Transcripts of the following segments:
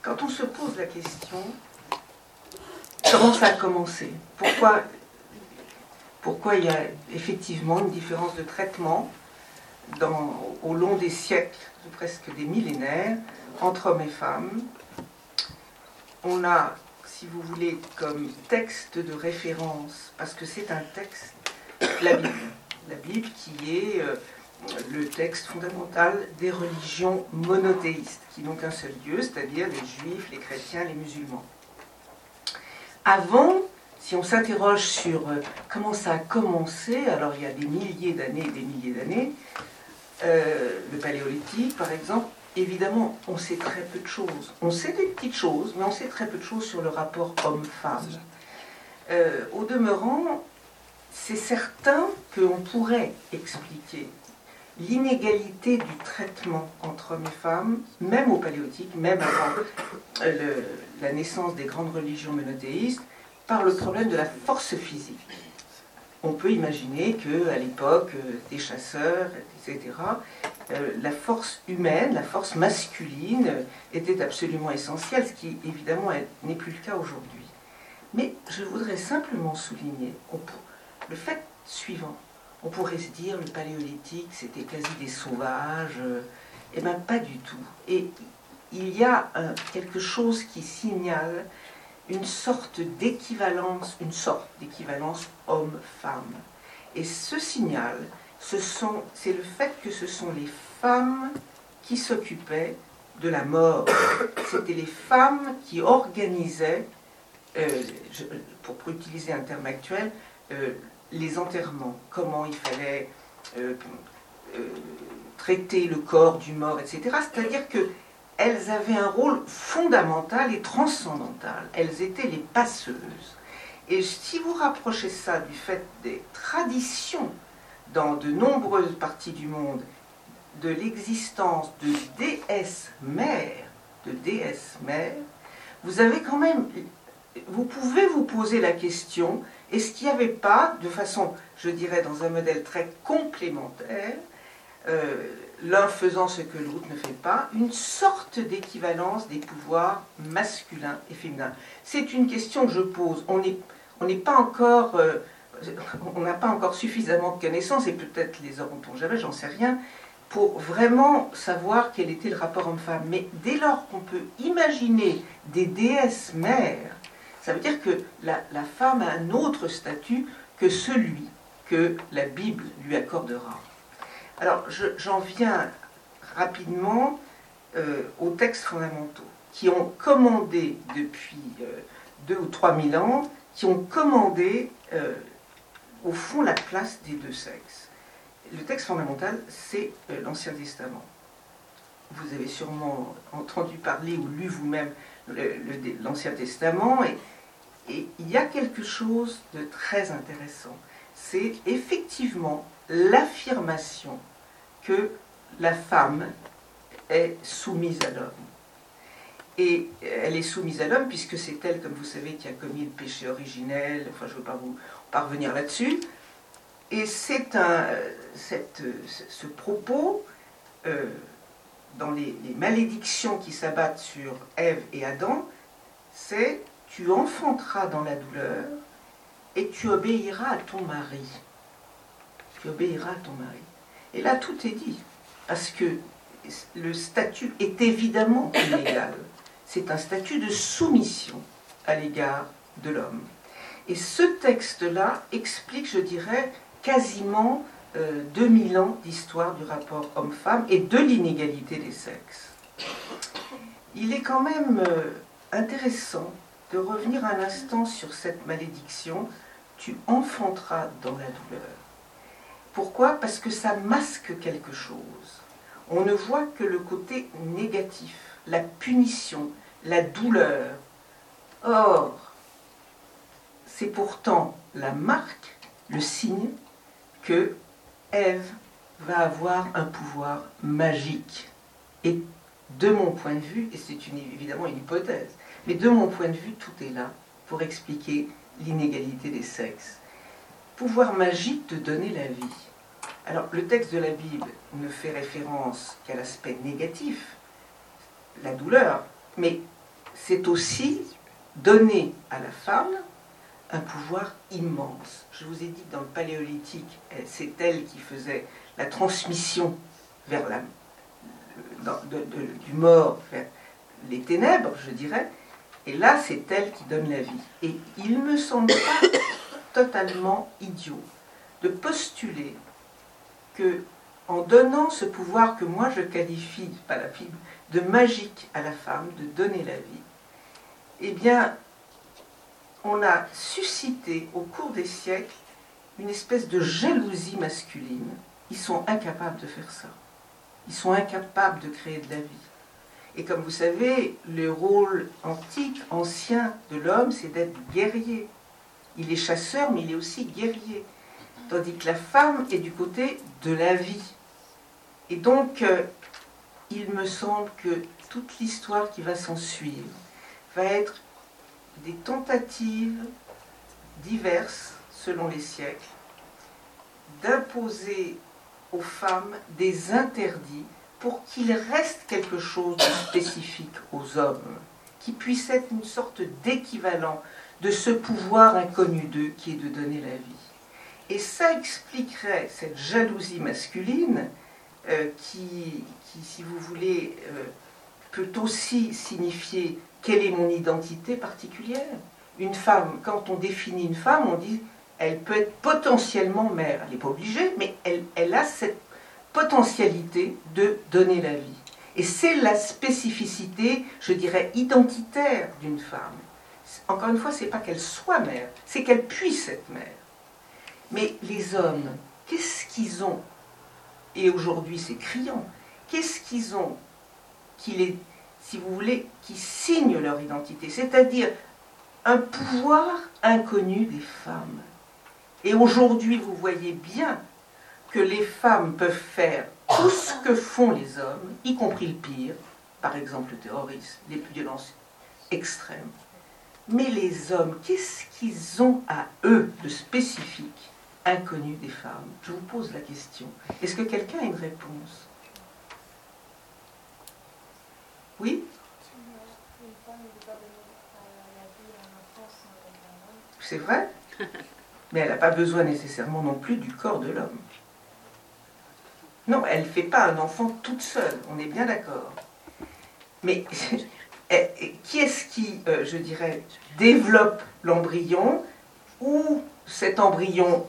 quand on se pose la question, comment ça a commencé? Pourquoi il y a effectivement une différence de traitement au long des siècles, presque des millénaires, entre hommes et femmes? On a, si vous voulez, comme texte de référence, parce que c'est un texte, la Bible. La Bible qui est le texte fondamental des religions monothéistes, qui n'ont qu'un seul Dieu, c'est-à-dire les juifs, les chrétiens, les musulmans. Avant, si on s'interroge sur comment ça a commencé, alors il y a des milliers d'années et des milliers d'années, le paléolithique par exemple, évidemment on sait très peu de choses. On sait des petites choses, mais on sait très peu de choses sur le rapport homme-femme. Au demeurant, c'est certain qu'on pourrait expliquer l'inégalité du traitement entre hommes et femmes, même au paléolithique, même avant la naissance des grandes religions monothéistes, par le problème de la force physique. On peut imaginer qu'à l'époque des chasseurs, etc., la force humaine, la force masculine était absolument essentielle, ce qui évidemment n'est plus le cas aujourd'hui. Mais je voudrais simplement souligner le fait suivant. On pourrait se dire le paléolithique c'était quasi des sauvages, et bien pas du tout. Et il y a quelque chose qui signale une sorte d'équivalence homme-femme. Et ce signal, c'est le fait que ce sont les femmes qui s'occupaient de la mort. C'était les femmes qui organisaient, pour utiliser un terme actuel, les enterrements, comment il fallait traiter le corps du mort, etc. C'est-à-dire qu'elles avaient un rôle fondamental et transcendantal. Elles étaient les passeuses. Et si vous rapprochez ça du fait des traditions dans de nombreuses parties du monde, de l'existence de déesses mères, vous avez quand même... Vous pouvez vous poser la question, est-ce qu'il n'y avait pas, de façon, je dirais, dans un modèle très complémentaire, l'un faisant ce que l'autre ne fait pas, une sorte d'équivalence des pouvoirs masculins et féminins? C'est une question que je pose. On n'est pas encore... on n'a pas encore suffisamment de connaissances, et peut-être les auront-on jamais, j'en sais rien, pour vraiment savoir quel était le rapport homme-femme. Mais dès lors qu'on peut imaginer des déesses mères, ça veut dire que la femme a un autre statut que celui que la Bible lui accordera. Alors, j'en viens rapidement aux textes fondamentaux, qui ont commandé depuis 2 ou 3 000 ans, qui ont commandé, au fond, la place des deux sexes. Le texte fondamental, c'est l'Ancien Testament. Vous avez sûrement entendu parler ou lu vous-même l'Ancien Testament, et il y a quelque chose de très intéressant. C'est effectivement l'affirmation que la femme est soumise à l'homme. Et elle est soumise à l'homme puisque c'est elle, comme vous savez, qui a commis le péché originel. Enfin, je ne veux pas vous parvenir là-dessus. Et c'est ce propos, dans les malédictions qui s'abattent sur Ève et Adam, c'est « tu enfanteras dans la douleur et tu obéiras à ton mari ». Tu obéiras à ton mari. Et là, tout est dit, parce que le statut est évidemment inégal. C'est un statut de soumission à l'égard de l'homme. Et ce texte-là explique, je dirais, quasiment 2000 ans d'histoire du rapport homme-femme et de l'inégalité des sexes. Il est quand même intéressant de revenir un instant sur cette malédiction « tu enfanteras dans la douleur ». Pourquoi ? Parce que ça masque quelque chose. On ne voit que le côté négatif, la punition, la douleur. Or, c'est pourtant la marque, le signe, que Ève va avoir un pouvoir magique. Et de mon point de vue, et c'est évidemment une hypothèse, mais de mon point de vue, tout est là pour expliquer l'inégalité des sexes. Pouvoir magique de donner la vie. Alors, le texte de la Bible ne fait référence qu'à l'aspect négatif, la douleur, mais c'est aussi donner à la femme un pouvoir immense. Je vous ai dit que dans le Paléolithique, c'est elle qui faisait la transmission vers du mort vers les ténèbres, je dirais, et là, c'est elle qui donne la vie. Et il me semble pas totalement idiot de postuler que, en donnant ce pouvoir que moi je qualifie, pas la Bible, de magique à la femme, de donner la vie, eh bien, on a suscité au cours des siècles une espèce de jalousie masculine. Ils sont incapables de faire ça. Ils sont incapables de créer de la vie. Et comme vous savez, le rôle antique, ancien de l'homme, c'est d'être guerrier. Il est chasseur, mais il est aussi guerrier. Tandis que la femme est du côté de la vie. Et donc, il me semble que toute l'histoire qui va s'en suivre va être des tentatives diverses, selon les siècles, d'imposer aux femmes des interdits pour qu'il reste quelque chose de spécifique aux hommes, qui puisse être une sorte d'équivalent de ce pouvoir inconnu d'eux qui est de donner la vie. Et ça expliquerait cette jalousie masculine qui, si vous voulez, peut aussi signifier quelle est mon identité particulière. Une femme, quand on définit une femme, on dit elle peut être potentiellement mère. Elle n'est pas obligée, mais elle a cette potentialité de donner la vie. Et c'est la spécificité, je dirais, identitaire d'une femme. Encore une fois, ce n'est pas qu'elle soit mère, c'est qu'elle puisse être mère. Mais les hommes, qu'est-ce qu'ils ont? Et aujourd'hui, c'est criant. Qu'est-ce qu'ils ont si vous voulez, qui signent leur identité? C'est-à-dire un pouvoir inconnu des femmes. Et aujourd'hui, vous voyez bien que les femmes peuvent faire tout ce que font les hommes, y compris le pire, par exemple le terrorisme, les violences extrêmes. Mais les hommes, qu'est-ce qu'ils ont à eux de spécifique, inconnu des femmes? Je vous pose la question. Est-ce que quelqu'un a une réponse? Oui? C'est vrai? Mais elle n'a pas besoin nécessairement non plus du corps de l'homme. Non, elle ne fait pas un enfant toute seule, on est bien d'accord. Mais qui est-ce qui, je dirais, développe l'embryon, où cet embryon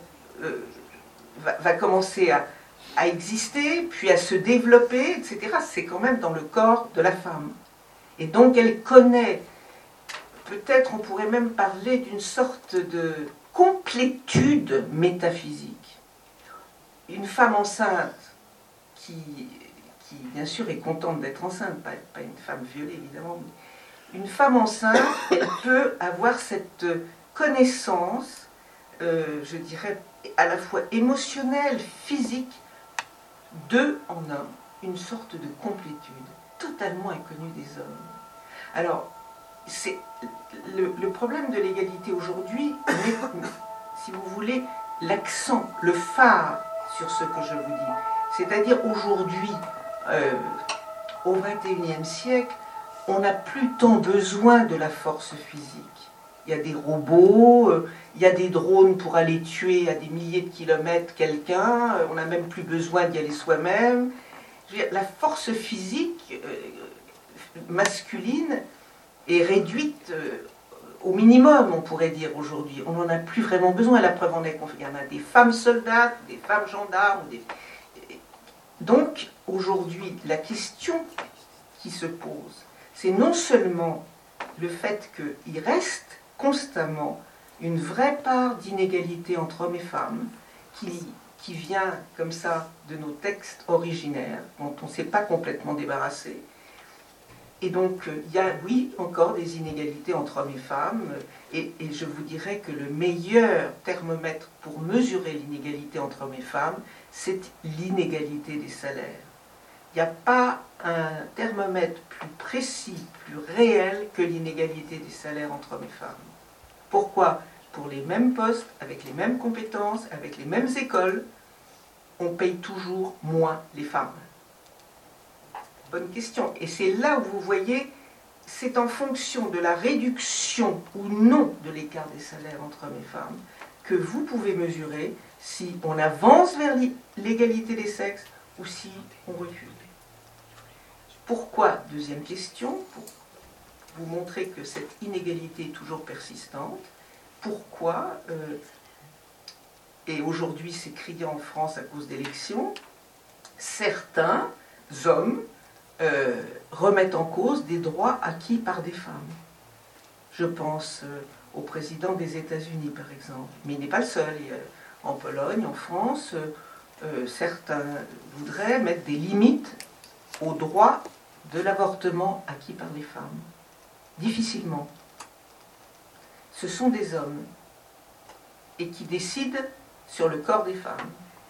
va commencer à exister, puis à se développer, etc. C'est quand même dans le corps de la femme. Et donc elle connaît, peut-être on pourrait même parler d'une sorte de complétude métaphysique. Une femme enceinte qui bien sûr est contente d'être enceinte, pas une femme violée évidemment, mais une femme enceinte, elle peut avoir cette connaissance, je dirais, à la fois émotionnelle, physique, deux en un, une sorte de complétude, totalement inconnue des hommes. Alors, c'est le problème de l'égalité aujourd'hui, si vous voulez, l'accent, le phare sur ce que je vous dis. C'est-à-dire aujourd'hui, au XXIe siècle, on n'a plus tant besoin de la force physique. Il y a des robots, il y a des drones pour aller tuer à des milliers de kilomètres quelqu'un, on n'a même plus besoin d'y aller soi-même. La force physique masculine est réduite au minimum, on pourrait dire aujourd'hui. On n'en a plus vraiment besoin. La preuve en est qu'il y en a des femmes soldates, des femmes gendarmes. Donc, aujourd'hui, la question qui se pose, c'est non seulement le fait qu'il reste constamment une vraie part d'inégalité entre hommes et femmes qui vient comme ça de nos textes originaires, dont on ne s'est pas complètement débarrassé. Et donc, il y a, oui, encore des inégalités entre hommes et femmes, et je vous dirais que le meilleur thermomètre pour mesurer l'inégalité entre hommes et femmes, c'est l'inégalité des salaires. Il n'y a pas un thermomètre plus précis, plus réel que l'inégalité des salaires entre hommes et femmes. Pourquoi? Pour les mêmes postes, avec les mêmes compétences, avec les mêmes écoles, on paye toujours moins les femmes. Bonne question. Et c'est là où vous voyez c'est en fonction de la réduction ou non de l'écart des salaires entre hommes et femmes que vous pouvez mesurer si on avance vers l'égalité des sexes ou si on recule. Pourquoi? Deuxième question, pour vous montrer que cette inégalité est toujours persistante. Pourquoi, et aujourd'hui c'est criant en France à cause d'élections, certains hommes remettent en cause des droits acquis par des femmes. Je pense au président des États-Unis, par exemple. Mais il n'est pas le seul. En Pologne, en France, certains voudraient mettre des limites aux droits de l'avortement acquis par les femmes. Difficilement. Ce sont des hommes et qui décident sur le corps des femmes.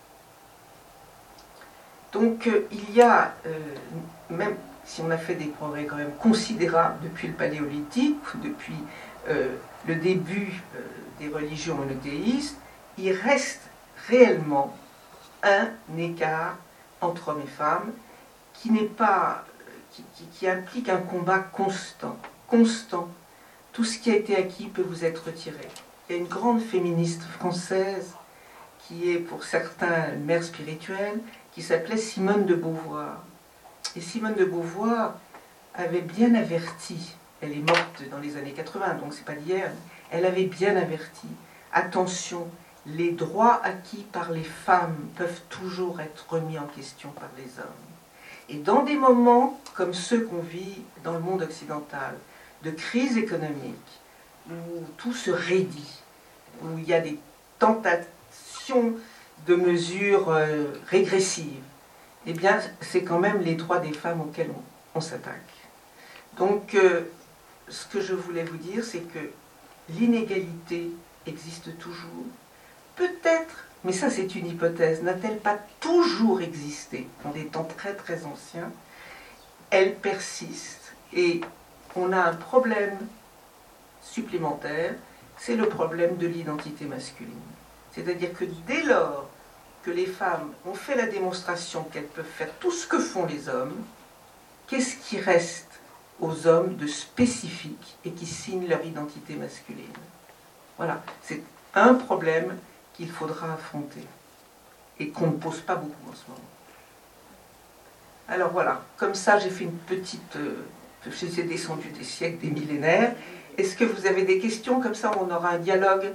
Donc il y a, même si on a fait des progrès quand même considérables depuis le Paléolithique, depuis le début des religions monothéistes, il reste réellement un écart entre hommes et femmes qui n'est pas, qui implique un combat constant. Tout ce qui a été acquis peut vous être retiré. Il y a une grande féministe française qui est pour certains une mère spirituelle, qui s'appelait Simone de Beauvoir. Et Simone de Beauvoir avait bien averti, elle est morte dans les années 80, donc c'est pas d'hier, elle avait bien averti, attention, les droits acquis par les femmes peuvent toujours être remis en question par les hommes. Et dans des moments comme ceux qu'on vit dans le monde occidental, de crise économique, où tout se raidit, où il y a des tentations de mesures régressives, eh bien, c'est quand même les droits des femmes auxquels on s'attaque. Donc, ce que je voulais vous dire, c'est que l'inégalité existe toujours. Peut-être, mais ça c'est une hypothèse, n'a-t-elle pas toujours existé dans des temps très très anciens? Elle persiste et on a un problème supplémentaire, c'est le problème de l'identité masculine. C'est-à-dire que dès lors que les femmes ont fait la démonstration qu'elles peuvent faire tout ce que font les hommes, qu'est-ce qui reste aux hommes de spécifique et qui signe leur identité masculine? Voilà, c'est un problème qu'il faudra affronter et qu'on ne pose pas beaucoup en ce moment. Alors voilà, comme ça j'ai fait une petite... j'ai descendu des siècles, des millénaires. Est-ce que vous avez des questions? Comme ça on aura un dialogue.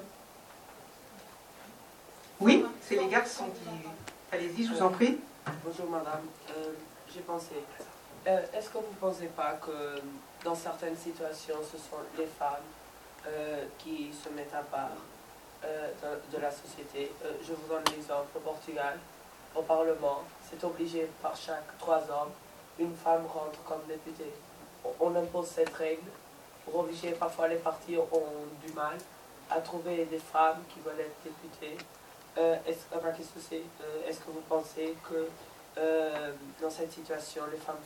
Oui, c'est les garçons qui... Allez-y, je vous en prie. Bonjour madame, j'ai pensé, est-ce que vous ne pensez pas que dans certaines situations, ce sont les femmes qui se mettent à part de la société? Je vous donne l'exemple, au Portugal, au Parlement, c'est obligé par chaque 3 ans, une femme rentre comme députée. On impose cette règle pour obliger, parfois les partis ont du mal à trouver des femmes qui veulent être députées. Ma question c'est, est-ce que vous pensez que dans cette situation, les femmes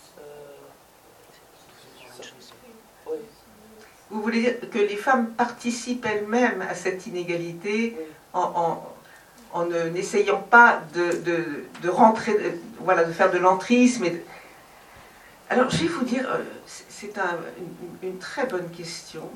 oui. Vous voulez dire que les femmes participent elles-mêmes à cette inégalité, oui, en n'essayant pas de rentrer, voilà, de faire de l'entrisme. Alors, je vais vous dire, c'est une très bonne question.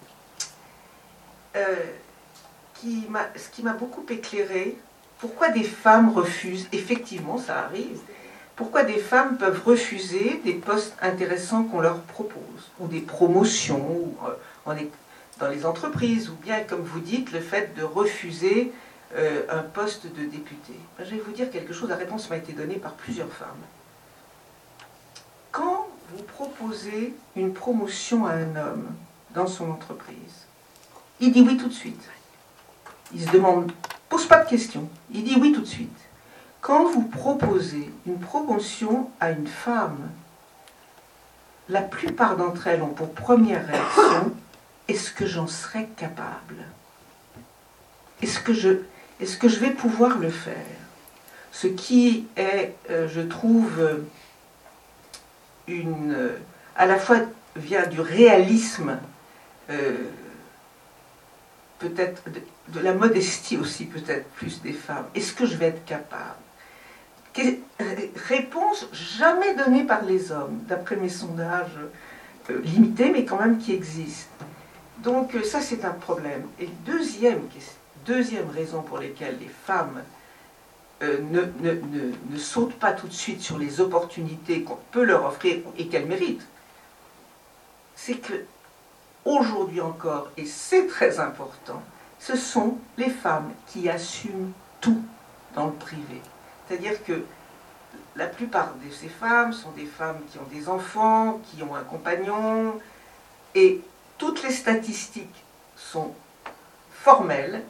Ce qui m'a beaucoup éclairé, pourquoi des femmes refusent, effectivement ça arrive, pourquoi des femmes peuvent refuser des postes intéressants qu'on leur propose, ou des promotions, ou dans les entreprises, ou bien, comme vous dites, le fait de refuser un poste de député. Je vais vous dire quelque chose, la réponse m'a été donnée par plusieurs femmes. Quand vous proposez une promotion à un homme dans son entreprise, il dit oui tout de suite. Il se demande, pose pas de questions, il dit oui tout de suite. Quand vous proposez une promotion à une femme, la plupart d'entre elles ont pour première réaction, est-ce que j'en serais capable? Est-ce que je vais pouvoir le faire? Ce qui est, je trouve, à la fois vient du réalisme, peut-être de la modestie aussi, peut-être plus des femmes. Est-ce que je vais être capable? Réponse jamais donnée par les hommes, d'après mes sondages limité, mais quand même qui existe. Donc ça, c'est un problème. Et deuxième raison pour laquelle les femmes ne sautent pas tout de suite sur les opportunités qu'on peut leur offrir et qu'elles méritent, c'est que aujourd'hui encore, et c'est très important, ce sont les femmes qui assument tout dans le privé. C'est-à-dire que la plupart de ces femmes sont des femmes qui ont des enfants, qui ont un compagnon, et toutes les statistiques sont formelles,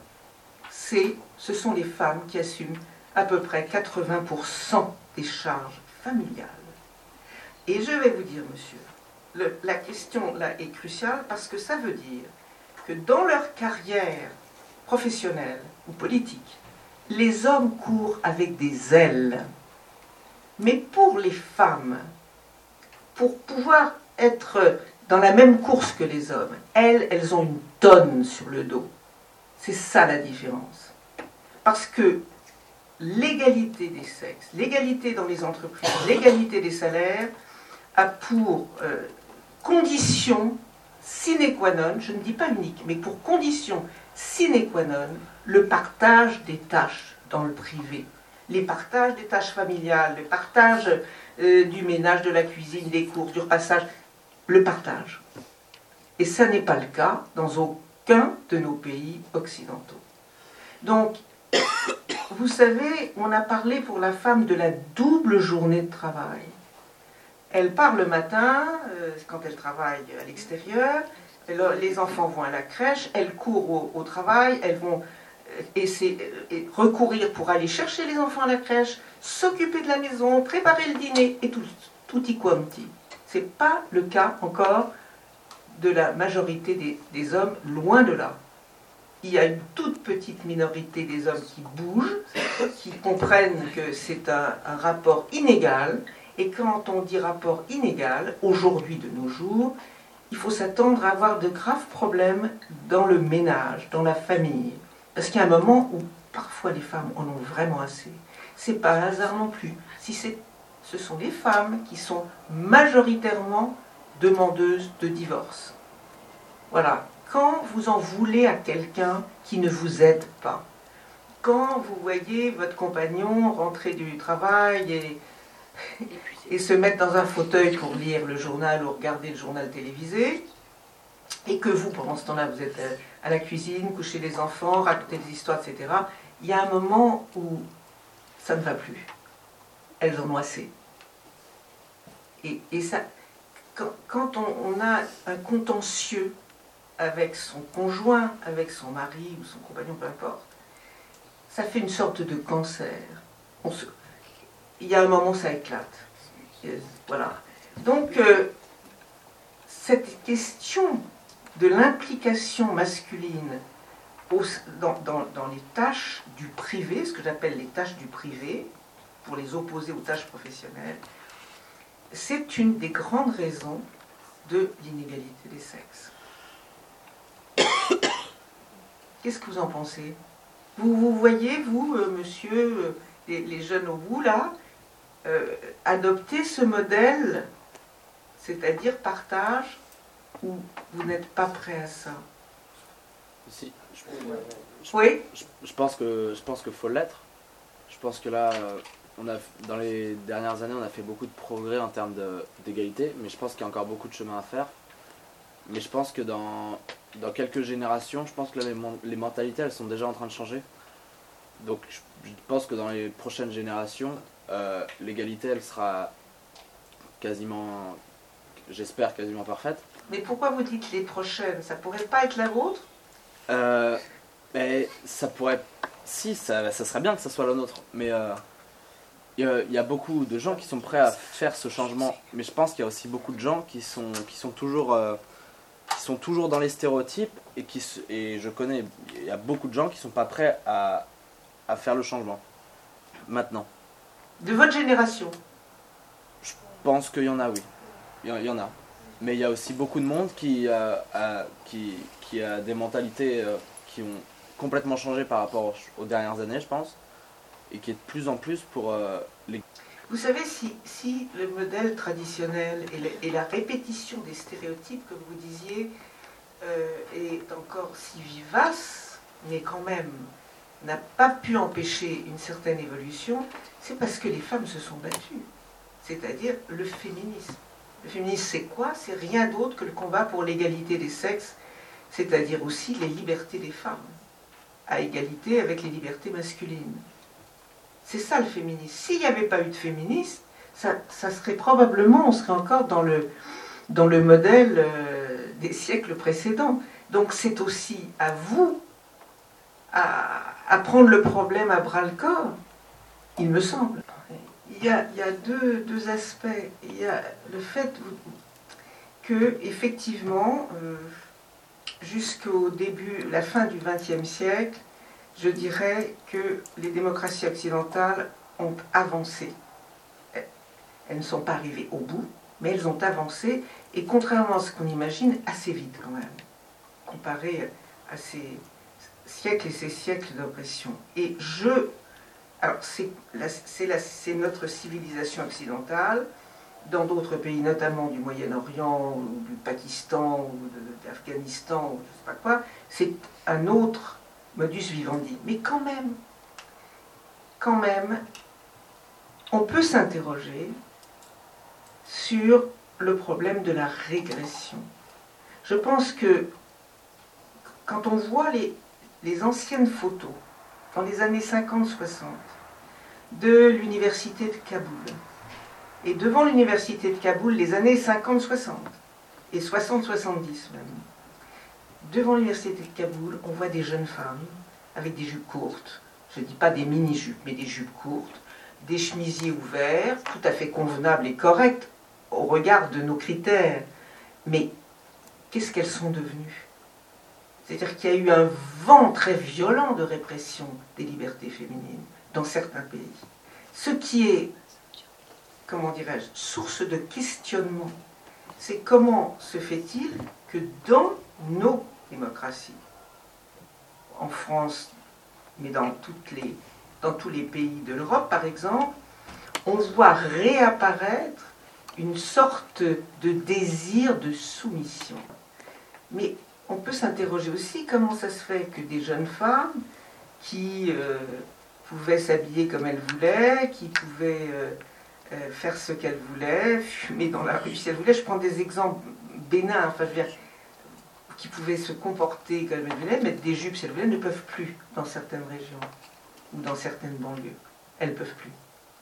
ce sont les femmes qui assument à peu près 80% des charges familiales. Et je vais vous dire, monsieur, la question là est cruciale parce que ça veut dire que dans leur carrière professionnelle ou politique, les hommes courent avec des ailes. Mais pour les femmes, pour pouvoir être dans la même course que les hommes, elles ont une tonne sur le dos. C'est ça la différence. Parce que l'égalité des sexes, l'égalité dans les entreprises, l'égalité des salaires a pour condition sine qua non, je ne dis pas unique, mais pour condition sine qua non, le partage des tâches dans le privé. Les partages des tâches familiales, le partage du ménage, de la cuisine, des courses, du repassage, le partage. Et ça n'est pas le cas dans aucun de nos pays occidentaux. Donc, vous savez, on a parlé pour la femme de la double journée de travail. Elle part le matin, quand elle travaille à l'extérieur, les enfants vont à la crèche, elle court au travail, elles vont recourir pour aller chercher les enfants à la crèche, s'occuper de la maison, préparer le dîner, et tutti quanti. Ce n'est pas le cas encore de la majorité des hommes, loin de là. Il y a une toute petite minorité des hommes qui bougent, qui comprennent que c'est un rapport inégal, et quand on dit rapport inégal, aujourd'hui de nos jours, il faut s'attendre à avoir de graves problèmes dans le ménage, dans la famille. Parce qu'il y a un moment où parfois les femmes en ont vraiment assez. C'est pas un hasard non plus. Ce sont les femmes qui sont majoritairement demandeuses de divorce. Voilà. Quand vous en voulez à quelqu'un qui ne vous aide pas, quand vous voyez votre compagnon rentrer du travail et se mettre dans un fauteuil pour lire le journal ou regarder le journal télévisé, et que vous, pendant ce temps-là, vous êtes à la cuisine, coucher les enfants, raconter des histoires, etc., il y a un moment où ça ne va plus. Elles en ont assez. Et ça, quand on a un contentieux avec son conjoint, avec son mari ou son compagnon, peu importe, ça fait une sorte de cancer. Il y a un moment où ça éclate. Voilà. Donc, cette question de l'implication masculine dans les tâches du privé, ce que j'appelle les tâches du privé, pour les opposer aux tâches professionnelles, c'est une des grandes raisons de l'inégalité des sexes. Qu'est-ce que vous en pensez ? Vous voyez, vous, monsieur, les jeunes au bout, là, adopter ce modèle, c'est-à-dire partage, ou vous n'êtes pas prêt à ça ? Si, oui. Je pense qu'il faut l'être. Je pense que là, dans les dernières années, on a fait beaucoup de progrès en termes d'égalité, mais je pense qu'il y a encore beaucoup de chemin à faire. Mais je pense que dans quelques générations, je pense que là, les mentalités, elles sont déjà en train de changer. Donc je pense que dans les prochaines générations, l'égalité, elle sera quasiment, j'espère, quasiment parfaite. Mais pourquoi vous dites les prochaines ? Ça pourrait pas être la vôtre ? Mais ça pourrait... Si, ça serait bien que ça soit la nôtre. Mais il y a beaucoup de gens qui sont prêts à faire ce changement. Mais je pense qu'il y a aussi beaucoup de gens qui sont toujours dans les stéréotypes. Et je connais, il y a beaucoup de gens qui ne sont pas prêts à faire le changement. Maintenant. De votre génération ? Je pense qu'il y en a, oui. Il y en a. Mais il y a aussi beaucoup de monde qui a des mentalités qui ont complètement changé par rapport aux dernières années, je pense. Et qui est de plus en plus pour les... Vous savez, si le modèle traditionnel et la répétition des stéréotypes, comme vous disiez, est encore si vivace, mais quand même n'a pas pu empêcher une certaine évolution, c'est parce que les femmes se sont battues. C'est-à-dire le féminisme. Le féminisme, c'est quoi? C'est rien d'autre que le combat pour l'égalité des sexes, c'est-à-dire aussi les libertés des femmes, à égalité avec les libertés masculines. C'est ça le féminisme. S'il n'y avait pas eu de féminisme, ça serait probablement, on serait encore dans le modèle des siècles précédents. Donc c'est aussi à vous à prendre le problème à bras-le-corps, il me semble. Il y a deux aspects. Il y a le fait que, effectivement, jusqu'au début, la fin du XXe siècle, je dirais que les démocraties occidentales ont avancé. Elles ne sont pas arrivées au bout, mais elles ont avancé, et contrairement à ce qu'on imagine, assez vite quand même, comparé à ces siècles et ces siècles d'oppression. Et alors c'est notre civilisation occidentale, dans d'autres pays, notamment du Moyen-Orient, ou du Pakistan, ou de l'Afghanistan, ou je ne sais pas quoi, c'est un autre modus vivendi. Mais quand même, on peut s'interroger sur le problème de la régression. Je pense que quand on voit les anciennes photos, dans les années 50-60, de l'université de Kaboul, et devant l'université de Kaboul, les années 50-60, et 60-70 même, devant l'université de Kaboul, on voit des jeunes femmes avec des jupes courtes, je ne dis pas des mini-jupes, mais des jupes courtes, des chemisiers ouverts, tout à fait convenables et corrects au regard de nos critères. Mais qu'est-ce qu'elles sont devenues? C'est-à-dire qu'il y a eu un vent très violent de répression des libertés féminines dans certains pays. Ce qui est, comment dirais-je, source de questionnement, c'est comment se fait-il que dans nos démocraties, en France, mais dans tous les pays de l'Europe par exemple, on voit réapparaître une sorte de désir de soumission. Mais on peut s'interroger aussi comment ça se fait que des jeunes femmes qui pouvaient s'habiller comme elles voulaient, qui pouvaient faire ce qu'elles voulaient, fumer dans la rue si elles voulaient, je prends des exemples bénins, enfin je veux dire, qui pouvaient se comporter comme elles voulaient, mettre des jupes si elles voulaient, ne peuvent plus dans certaines régions ou dans certaines banlieues. Elles ne peuvent plus.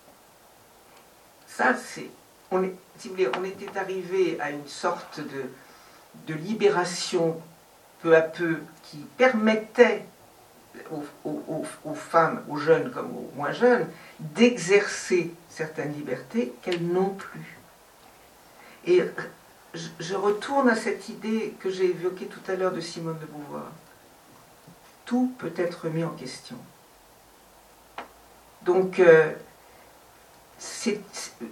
Ça, si vous voulez, on était arrivé à une sorte de libération peu à peu qui permettait aux femmes, aux jeunes comme aux moins jeunes, d'exercer certaines libertés qu'elles n'ont plus. Et je retourne à cette idée que j'ai évoquée tout à l'heure de Simone de Beauvoir. Tout peut être remis en question. Donc, c'est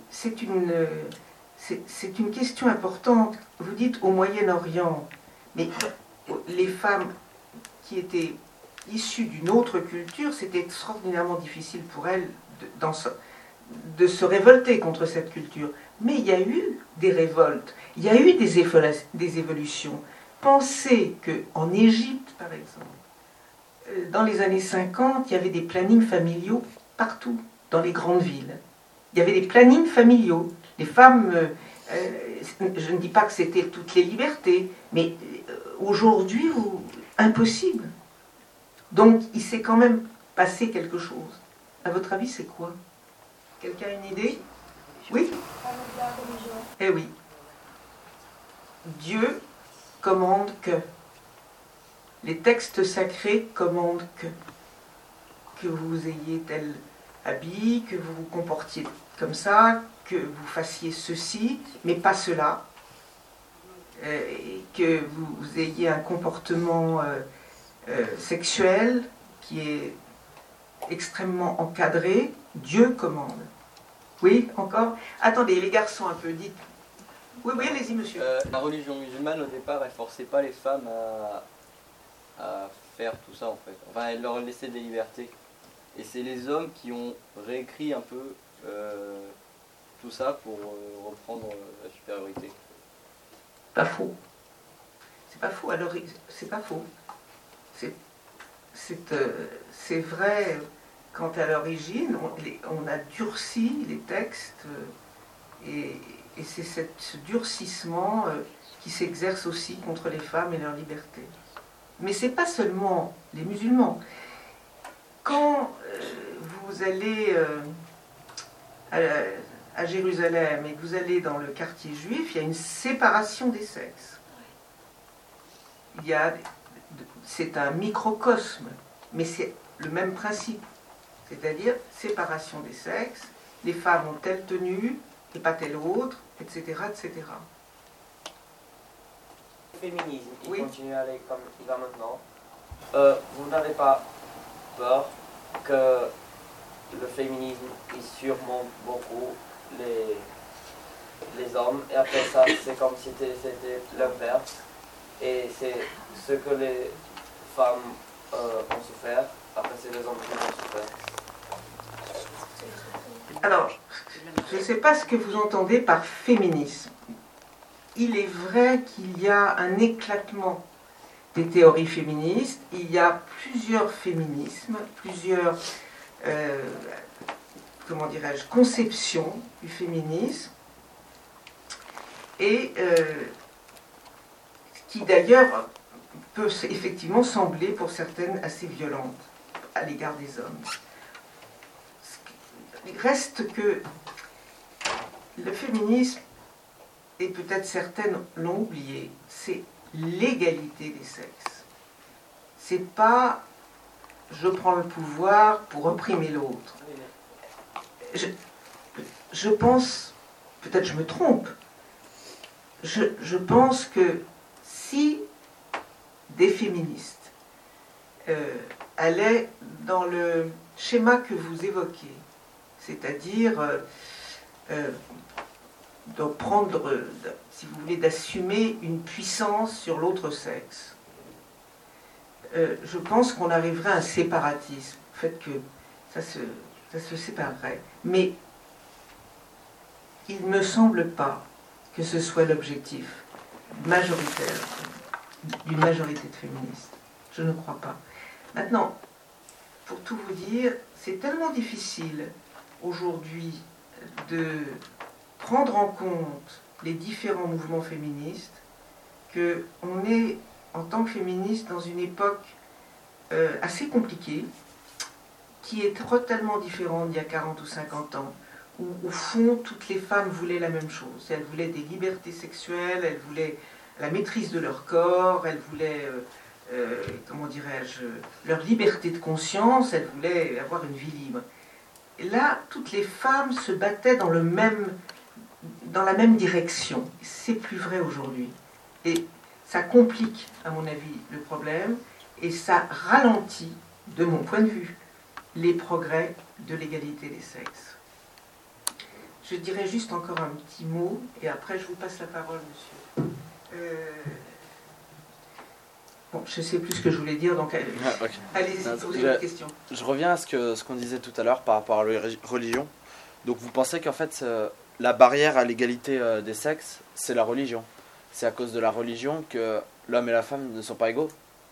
une question importante. Vous dites au Moyen-Orient, mais les femmes qui étaient issues d'une autre culture, c'était extraordinairement difficile pour elles de se révolter contre cette culture. Mais il y a eu des révoltes, il y a eu des évolutions. Pensez qu'en Égypte, par exemple, dans les années 50, il y avait des plannings familiaux partout, dans les grandes villes. Il y avait des plannings familiaux. Les femmes, je ne dis pas que c'était toutes les libertés, mais aujourd'hui, impossible. Donc, il s'est quand même passé quelque chose. À votre avis, c'est quoi? Quelqu'un a une idée? Oui? Eh oui. Dieu commande que. Les textes sacrés commandent que vous ayez tel habit, que vous vous comportiez comme ça, que vous fassiez ceci, mais pas cela, et que vous ayez un comportement sexuel qui est extrêmement encadré. Dieu commande. Oui, encore? Attendez, les garçons un peu, dites. Oui, oui, allez-y, monsieur. La religion musulmane, au départ, elle forçait pas les femmes à faire tout ça, en fait. Enfin, elle leur laissait des libertés. Et c'est les hommes qui ont réécrit un peu tout ça pour reprendre la supériorité. Pas faux. C'est pas faux. Alors, c'est pas faux. C'est vrai quand à l'origine, on a durci les textes et c'est ce durcissement qui s'exerce aussi contre les femmes et leur liberté. Mais c'est pas seulement les musulmans. Quand vous allez à Jérusalem et que vous allez dans le quartier juif, il y a une séparation des sexes. C'est un microcosme, mais c'est le même principe. C'est-à-dire séparation des sexes, les femmes ont telle tenue et pas telle autre, etc. etc. Le féminisme, il Oui. continue à aller comme il va maintenant. Vous n'avez pas peur que le féminisme il surmonte beaucoup les hommes et après ça c'est comme si c'était l'inverse et c'est ce que les femmes ont souffert, après c'est les hommes qui ont souffert. Alors, je ne sais pas ce que vous entendez par féminisme. Il est vrai qu'il y a un éclatement des théories féministes, il y a plusieurs féminismes, plusieurs comment dirais-je, conceptions du féminisme, et qui d'ailleurs peut effectivement sembler pour certaines assez violentes à l'égard des hommes. Il reste que le féminisme, et peut-être certaines l'ont oublié, c'est l'égalité des sexes. C'est pas je prends le pouvoir pour opprimer l'autre. Je pense, peut-être je me trompe, je pense que si des féministes allaient dans le schéma que vous évoquez, c'est-à-dire de prendre, si vous voulez, d'assumer une puissance sur l'autre sexe, je pense qu'on arriverait à un séparatisme, le fait que ça se séparerait. Mais il ne me semble pas que ce soit l'objectif majoritaire d'une majorité de féministes. Je ne crois pas. Maintenant, pour tout vous dire, c'est tellement difficile aujourd'hui de prendre en compte les différents mouvements féministes qu'on est, en tant que féministe, dans une époque assez compliquée, qui est totalement différente d'il y a 40 ou 50 ans, où, au fond, toutes les femmes voulaient la même chose. Elles voulaient des libertés sexuelles, elles voulaient la maîtrise de leur corps, elles voulaient, comment dirais-je, leur liberté de conscience, elles voulaient avoir une vie libre. Et là, toutes les femmes se battaient dans la même direction. C'est plus vrai aujourd'hui. Et ça complique, à mon avis, le problème, et ça ralentit, de mon point de vue, les progrès de l'égalité des sexes. Je dirais juste encore un petit mot, et après je vous passe la parole, monsieur. Bon, je ne sais plus ce que je voulais dire, donc allez-y, posez votre question. Je reviens à ce qu'on disait tout à l'heure par rapport à la religion. Donc vous pensez qu'en fait, la barrière à l'égalité des sexes, c'est la religion. C'est à cause de la religion que l'homme et la femme ne sont pas égaux?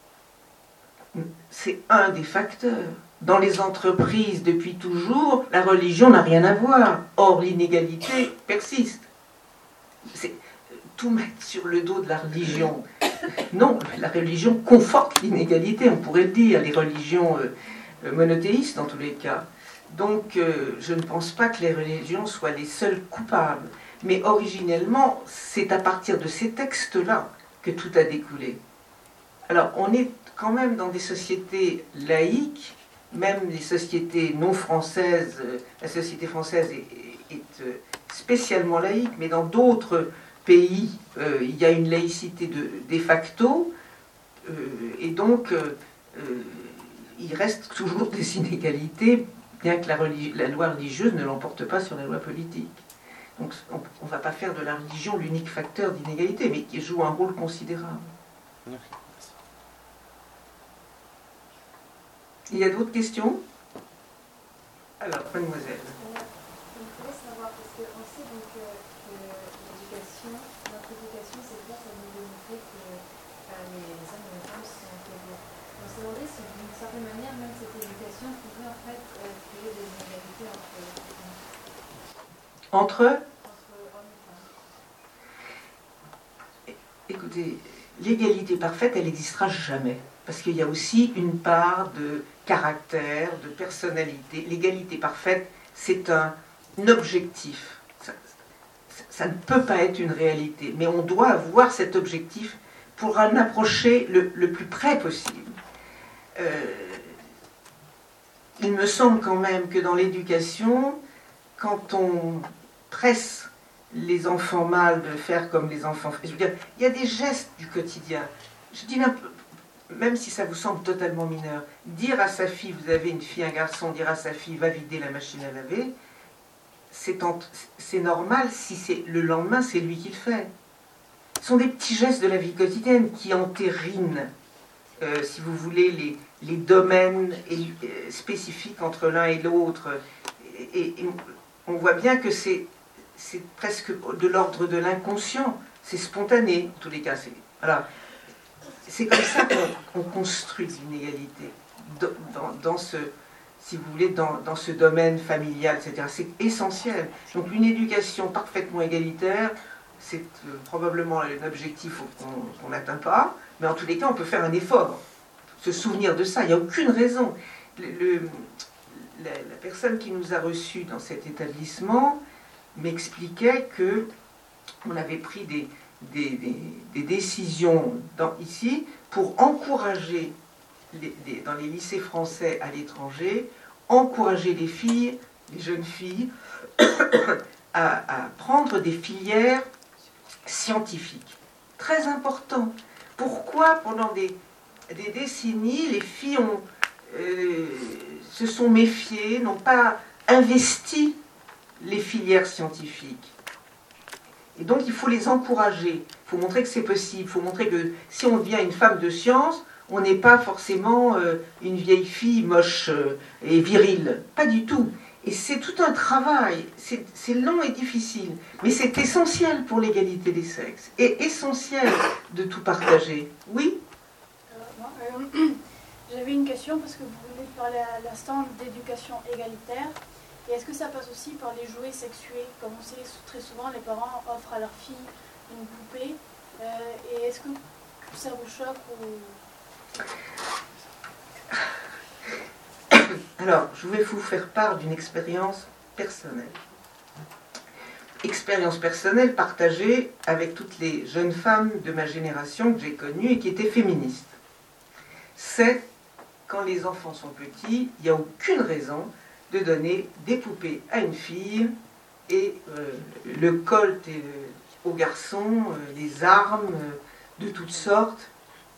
C'est un des facteurs. Dans les entreprises, depuis toujours, la religion n'a rien à voir. Or, l'inégalité persiste. C'est tout mettre sur le dos de la religion. Non, la religion conforte l'inégalité, on pourrait le dire, les religions monothéistes dans tous les cas. Donc, je ne pense pas que les religions soient les seules coupables. Mais originellement, c'est à partir de ces textes-là que tout a découlé. Alors, on est quand même dans des sociétés laïques, même les sociétés non françaises, la société française est spécialement laïque, mais dans d'autres pays, il y a une laïcité de facto, et donc il reste toujours des inégalités, bien que la loi religieuse ne l'emporte pas sur la loi politique. Donc on ne va pas faire de la religion l'unique facteur d'inégalité, mais qui joue un rôle considérable. Il y a d'autres questions? Alors, mademoiselle. Je voulais savoir, parce qu'on pensez donc que l'éducation, notre éducation, c'est bien pour nous démontrer que les hommes et les femmes sont égaux. On se demandait si d'une certaine manière, même cette éducation pouvait en fait créer des inégalités entre hommes et femmes. Écoutez, l'égalité parfaite, elle n'existera jamais. Parce qu'il y a aussi une part de caractère, de personnalité. L'égalité parfaite, c'est un objectif. Ça ne peut pas être une réalité. Mais on doit avoir cet objectif pour en approcher le plus près possible. Il me semble quand même que dans l'éducation, quand on presse les enfants mâles de faire comme les enfants... Je veux dire, il y a des gestes du quotidien. Je dis même si ça vous semble totalement mineur, dire à sa fille, vous avez une fille, un garçon, dire à sa fille, va vider la machine à laver, c'est normal si c'est le lendemain, c'est lui qui le fait. Ce sont des petits gestes de la vie quotidienne qui entérinent, si vous voulez, les domaines spécifiques entre l'un et l'autre. Et on voit bien que c'est presque de l'ordre de l'inconscient, c'est spontané, en tous les cas. Voilà. C'est comme ça qu'on construit l'inégalité, dans ce, si vous voulez, dans ce domaine familial, etc. C'est essentiel. Donc une éducation parfaitement égalitaire, c'est probablement un objectif qu'on n'atteint pas, mais en tous les cas, on peut faire un effort, se souvenir de ça. Il n'y a aucune raison. La personne qui nous a reçus dans cet établissement m'expliquait que on avait pris des décisions ici pour encourager dans les lycées français à l'étranger, encourager les filles, les jeunes filles, à prendre des filières scientifiques. Très important. Pourquoi pendant des décennies, les filles se sont méfiées, n'ont pas investi les filières scientifiques? Et donc il faut les encourager, il faut montrer que c'est possible, il faut montrer que si on devient une femme de science, on n'est pas forcément une vieille fille moche et virile, pas du tout. Et c'est tout un travail, c'est long et difficile, mais c'est essentiel pour l'égalité des sexes, et essentiel de tout partager. Oui? J'avais une question parce que vous venez de parler à l'instant d'éducation égalitaire. Et est-ce que ça passe aussi par les jouets sexués? Comme on sait, très souvent, les parents offrent à leur fille une poupée. Et est-ce que ça vous choque ou... Alors, je vais vous faire part d'une expérience personnelle. Expérience personnelle partagée avec toutes les jeunes femmes de ma génération que j'ai connues et qui étaient féministes. C'est quand les enfants sont petits, il n'y a aucune raison de donner des poupées à une fille et le colt aux garçons, les armes de toutes sortes.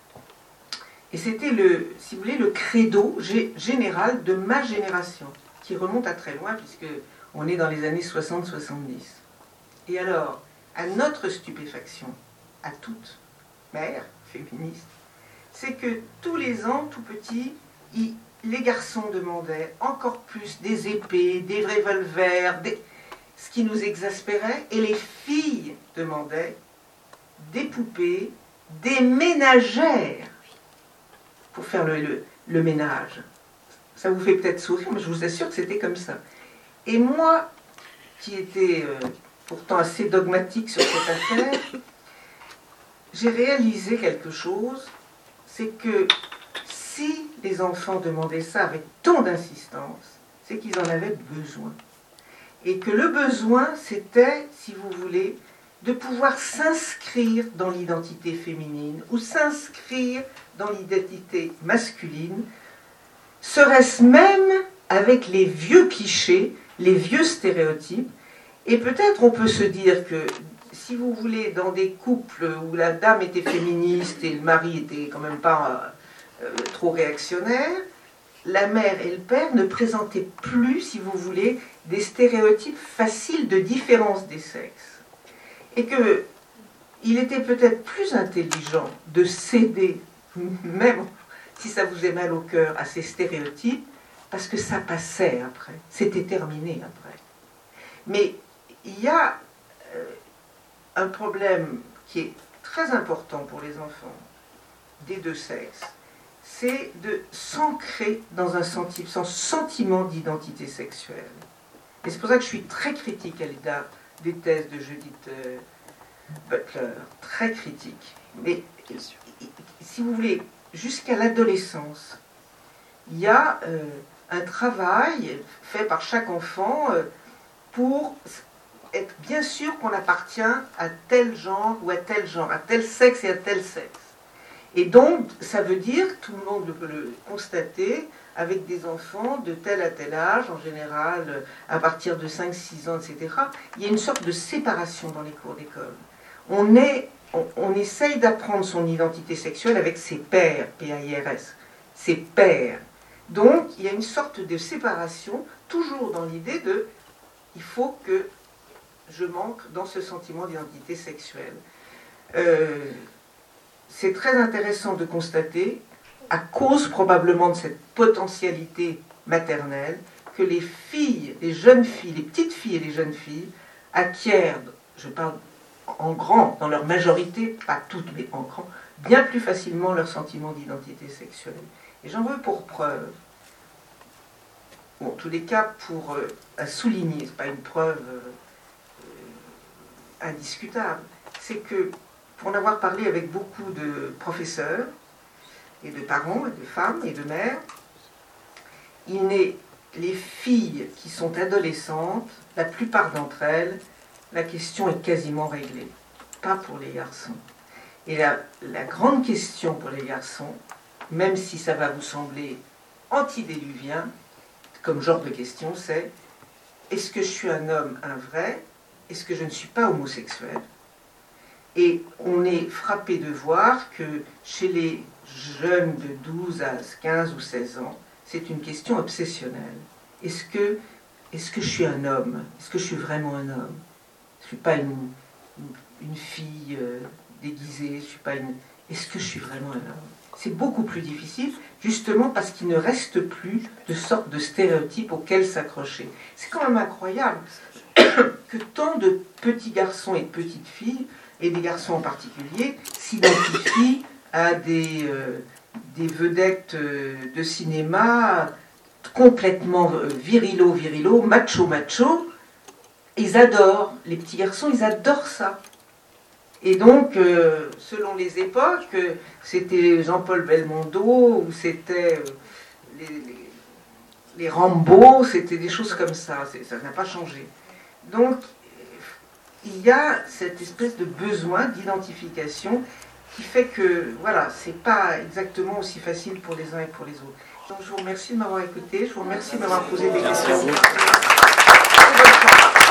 Et c'était si vous voulez, le credo général de ma génération, qui remonte à très loin, puisqu'on est dans les années 60-70. Et alors, à notre stupéfaction, à toute mère féministe, c'est que tous les ans, tout petits, les garçons demandaient encore plus des épées, des revolvers, ce qui nous exaspérait, et les filles demandaient des poupées, des ménagères pour faire le ménage. Ça vous fait peut-être sourire, mais je vous assure que c'était comme ça. Et moi, qui étais pourtant assez dogmatique sur cette affaire, j'ai réalisé quelque chose, c'est que si les enfants demandaient ça avec tant d'insistance, c'est qu'ils en avaient besoin. Et que le besoin, c'était, si vous voulez, de pouvoir s'inscrire dans l'identité féminine ou s'inscrire dans l'identité masculine, serait-ce même avec les vieux clichés, les vieux stéréotypes. Et peut-être on peut se dire que, si vous voulez, dans des couples où la dame était féministe et le mari était quand même pas trop réactionnaire, la mère et le père ne présentaient plus, si vous voulez, des stéréotypes faciles de différence des sexes. Et qu'il était peut-être plus intelligent de céder, même si ça vous est mal au cœur, à ces stéréotypes, parce que ça passait après, c'était terminé après. Mais il y a un problème qui est très important pour les enfants des deux sexes, c'est de s'ancrer dans un sentiment d'identité sexuelle. Et c'est pour ça que je suis très critique à l'égard des thèses de Judith Butler, très critique. Mais si vous voulez, jusqu'à l'adolescence, il y a un travail fait par chaque enfant pour être bien sûr qu'on appartient à tel genre ou à tel genre, à tel sexe et à tel sexe. Et donc, ça veut dire, tout le monde peut le constater, avec des enfants de tel à tel âge, en général à partir de 5-6 ans, etc., il y a une sorte de séparation dans les cours d'école. On essaye d'apprendre son identité sexuelle avec ses pairs, P-A-I-R-S, ses pairs. Donc, il y a une sorte de séparation, toujours dans l'idée de « il faut que je manque dans ce sentiment d'identité sexuelle ». C'est très intéressant de constater, à cause probablement de cette potentialité maternelle, que les filles, les jeunes filles, les petites filles et les jeunes filles acquièrent, je parle en grand, dans leur majorité, pas toutes mais en grand, bien plus facilement leur sentiment d'identité sexuelle. Et j'en veux pour preuve, ou en tous les cas pour souligner, c'est pas une preuve indiscutable, c'est que pour en avoir parlé avec beaucoup de professeurs et de parents, et de femmes et de mères, les filles qui sont adolescentes, la plupart d'entre elles, la question est quasiment réglée. Pas pour les garçons. Et la grande question pour les garçons, même si ça va vous sembler antédiluvien, comme genre de question, c'est est-ce que je suis un homme, un vrai? Est-ce que je ne suis pas homosexuel? Et on est frappé de voir que chez les jeunes de 12 à 15 ou 16 ans, c'est une question obsessionnelle. Est-ce que je suis un homme? Est-ce que je suis vraiment un homme? Je ne suis pas une fille déguisée, je suis pas une... Est-ce que je suis vraiment un homme? C'est beaucoup plus difficile, justement parce qu'il ne reste plus de sorte de stéréotypes auxquels s'accrocher. C'est quand même incroyable que tant de petits garçons et de petites filles, et des garçons en particulier, s'identifient à des vedettes de cinéma complètement virilo, macho. Ils adorent, les petits garçons, ils adorent ça. Et donc, selon les époques, c'était Jean-Paul Belmondo, ou c'était les Rambo, c'était des choses comme ça. Ça n'a pas changé. Donc, il y a cette espèce de besoin d'identification qui fait que, voilà, c'est pas exactement aussi facile pour les uns et pour les autres. Donc, je vous remercie de m'avoir écouté, je vous remercie de m'avoir posé des questions.